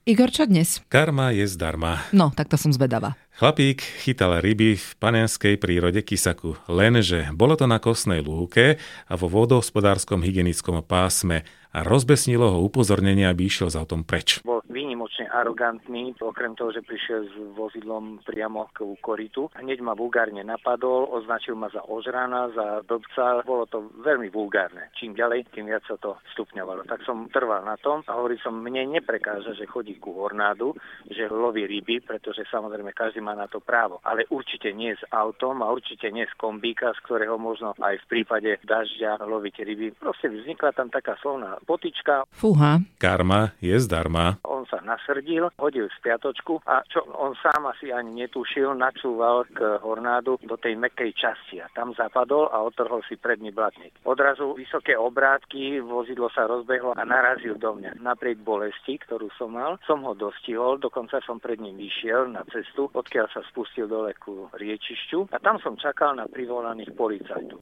Igor, čo dnes? Karma je zdarma. No, tak to som zvedavá. Chlapík chytal ryby v panenskej prírode Kisaku. Lenže bolo to na kosnej lúke a vo vodohospodárskom hygienickom pásme a rozbesnilo ho upozornenie, aby išiel s autom preč. Bol výnimočne arogantný, okrem toho, že prišiel s vozidlom priamo k koritu. Hneď ma vulgárne napadol, označil ma za ožrana, za blbca. Bolo to veľmi vulgárne. Čím ďalej, tým viac sa to stupňovalo. Tak som trval na tom a hovoril som, mne neprekáža, že chodí ku hornádu, že loví ryby, pretože samozrejme každý má na to právo. Ale určite nie s autom a určite nie z kombíka, z ktorého možno aj v prípade dažďa loviť ryby. Proste vznikla tam taká slovná potička. Fúha. Karma je zdarma. On sa nasrdil, hodil spiatočku a čo on sám asi ani netušil, načúval k hornádu do tej mäkkej časti a tam zapadol a otrhol si predný blatník. Odrazu vysoké obrátky, vozidlo sa rozbehlo a narazil do mňa. Napriek bolesti, ktorú som mal, som ho dostihol, dokonca som pred ním vyšiel na cestu, odkiaľ sa spustil dole ku riečišťu a tam som čakal na privolaných policajtov.